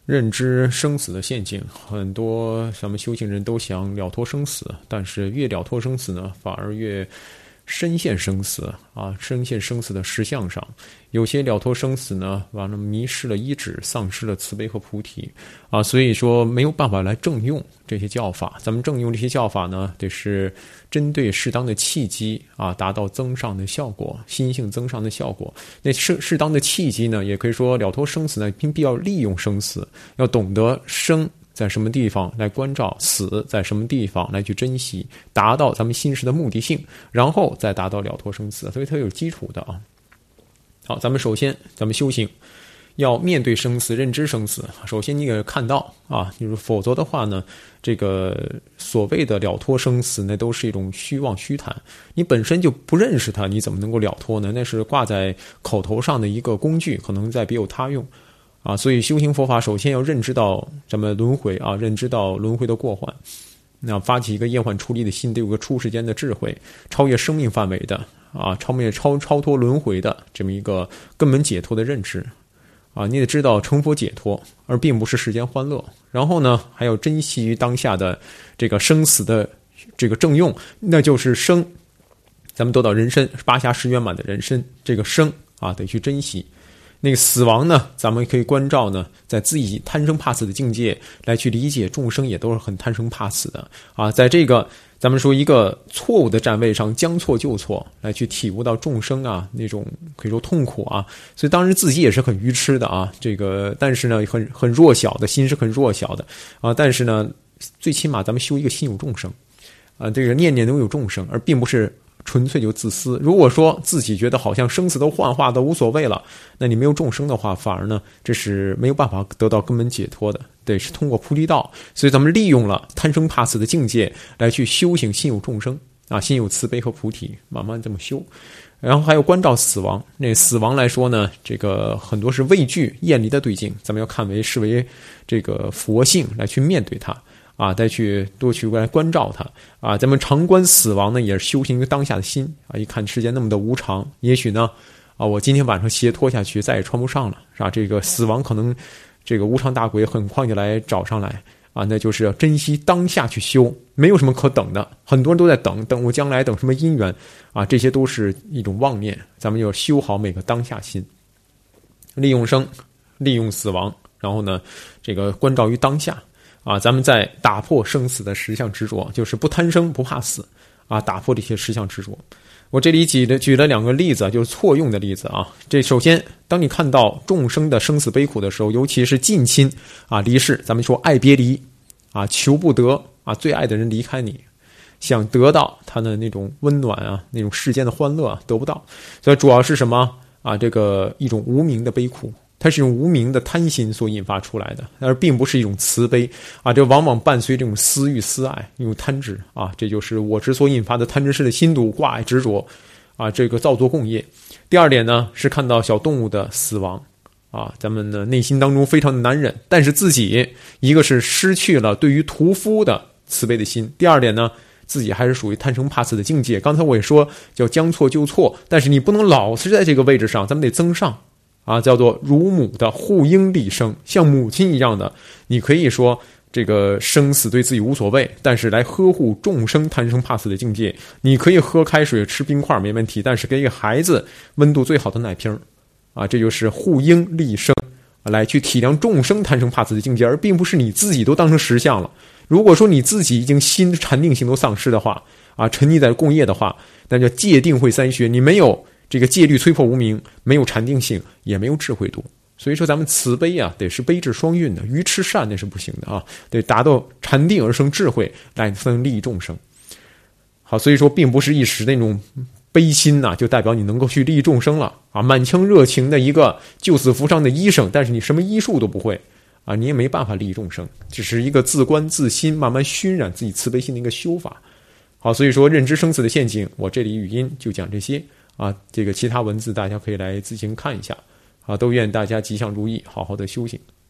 认知生死的陷阱，很多咱们修行人都想了脱生死，但是越了脱生死呢，反而越深陷生死啊，深陷生死的实相上。有些了脱生死呢，完了迷失了依止，丧失了慈悲和菩提啊，所以说没有办法来正用这些教法。咱们正用这些教法呢，得是针对适当的契机啊，达到增上的效果，心性增上的效果。那适当的契机呢，也可以说了脱生死呢，并必要利用生死，要懂得生在什么地方来关照，死在什么地方来去珍惜，达到咱们心识的目的性，然后再达到了脱生死，所以它有基础的啊。好，咱们首先修行要面对生死，认知生死。首先你得看到啊，就是否则的话呢，这个所谓的了脱生死那都是一种虚妄虚谈。你本身就不认识它，你怎么能够了脱呢？那是挂在口头上的一个工具，可能在别有他用啊。所以修行佛法首先要认知到咱们轮回啊，认知到轮回的过患。那发起一个厌患出离的心，得有个出世间的智慧，超越生命范围的啊，超脱轮回的这么一个根本解脱的认知啊，你得知道成佛解脱，而并不是世间欢乐。然后呢，还要珍惜于当下的这个生死的这个正用，那就是生，咱们得到人身八暇十圆满的人身，这个生啊得去珍惜。那个死亡呢，咱们可以关照呢，在自己贪生怕死的境界来去理解众生也都是很贪生怕死的啊，在这个咱们说一个错误的站位上将错就错，来去体悟到众生啊那种可以说痛苦啊，所以当然自己也是很愚痴的啊，这个但是呢很弱小的心是很弱小的啊，但是呢最起码咱们修一个心有众生啊，这个念念都有众生，而并不是纯粹就自私。如果说自己觉得好像生死都幻化都无所谓了，那你没有众生的话，反而呢这是没有办法得到根本解脱的，对，是通过菩提道。所以咱们利用了贪生怕死的境界来去修行心有众生啊，心有慈悲和菩提，慢慢这么修。然后还有关照死亡，那死亡来说呢，这个很多是畏惧厌离的对境，咱们要视为这个佛性来去面对它啊，再去多去来关照它啊。咱们常观死亡呢，也是修行一个当下的心啊。一看世间那么的无常，也许呢啊，我今天晚上鞋脱下去再也穿不上了，是吧？这个死亡可能这个无常大鬼很快就来找上来啊，那就是要珍惜当下去修，没有什么可等的。很多人都在等我将来，等什么因缘啊，这些都是一种妄念。咱们要修好每个当下心，利用生，利用死亡，然后呢，这个关照于当下。啊，咱们在打破生死的实相执着，就是不贪生不怕死啊，打破这些实相执着。我这里举了两个例子，就是错用的例子啊。这首先，当你看到众生的生死悲苦的时候，尤其是近亲啊离世，咱们说爱别离啊，求不得啊，最爱的人离开你，想得到他的那种温暖啊，那种世间的欢乐啊，得不到，所以主要是什么啊？这个一种无名的悲苦。它是一种无名的贪心所引发出来的，而并不是一种慈悲啊！这往往伴随这种私欲、私爱，一种贪执啊！这就是我执所引发的贪嗔痴的心毒、挂碍、执着啊！这个造作共业。第二点呢，是看到小动物的死亡啊，咱们的内心当中非常的难忍，但是自己一个是失去了对于屠夫的慈悲的心，第二点呢，自己还是属于贪生怕死的境界。刚才我也说叫将错就错，但是你不能老是在这个位置上，咱们得增上。啊，叫做乳母的护婴立生，像母亲一样的，你可以说这个生死对自己无所谓，但是来呵护众生贪生怕死的境界，你可以喝开水吃冰块没问题，但是给一个孩子温度最好的奶瓶啊，这就是护婴立生来去体谅众生贪生怕死的境界，而并不是你自己都当成实相了。如果说你自己已经心禅定性都丧失的话啊，沉溺在共业的话，那叫戒定慧三学，你没有这个戒律摧破无明，没有禅定性，也没有智慧度。所以说咱们慈悲啊，得是悲智双运的，愚痴善那是不行的啊，得达到禅定而生智慧，来分利益众生。好，所以说并不是一时那种悲心呐，就代表你能够去利益众生了啊！满腔热情的一个救死扶伤的医生，但是你什么医术都不会啊，你也没办法利益众生，只是一个自观自心，慢慢熏染自己慈悲心的一个修法。好，所以说认知生死的陷阱，我这里语音就讲这些。啊，这个其他文字大家可以来自行看一下啊，都愿大家吉祥如意，好好的修行。